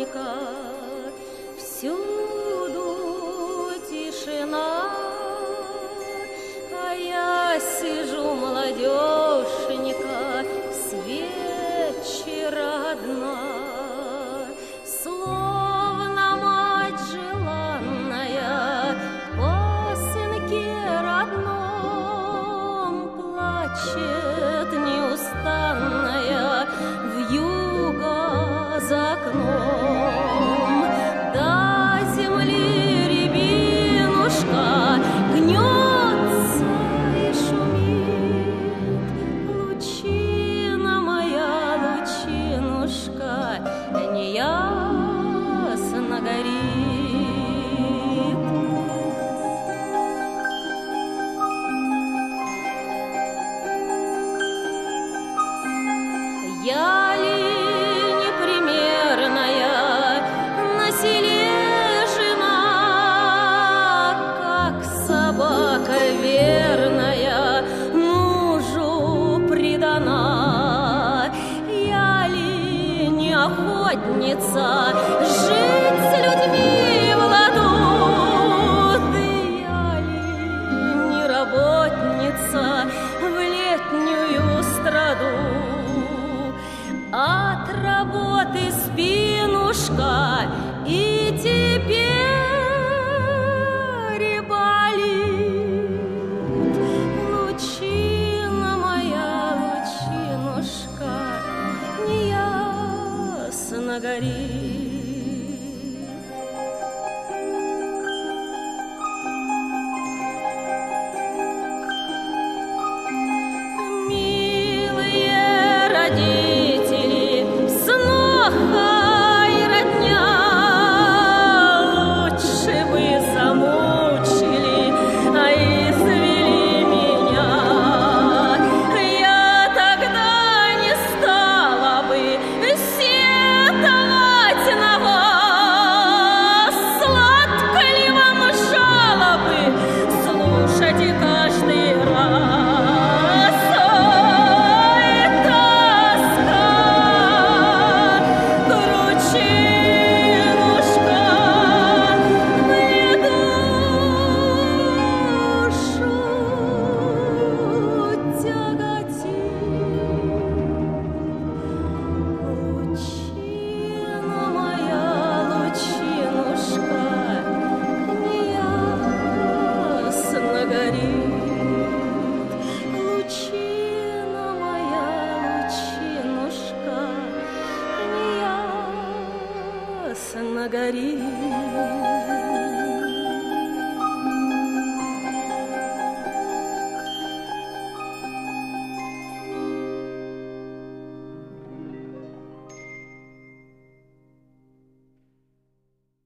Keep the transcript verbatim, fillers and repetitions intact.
Осенька, всюду тишина, а я сижу, молодеженька, с вечера одна, словно мать желанная по сынке родном плачет неустанная вьюга за окном. До земли рябинушка гнется и шумит, лучина моя, лучинушка, неясно горит. Я ли непримерная на селе жена, как собака верная мужу предана? Я ли не охотница жить с людьми в ладу? Да я ли не работница в летнюю страду? От работы спинушка и теперь болит, лучина моя, лучинушка, неясно горит. Милые родители, сноха и родня, лучше бы замучили, а извели меня. Я тогда не стала бы сетовать на вас. Сладко ли вам жалобы слушать и каждый раз? Ой, тоска, кручинушка, мне душу тяготит. Лучина моя, лучинушка, неясно горит. Лучина моя, лучинушка, неясно горит.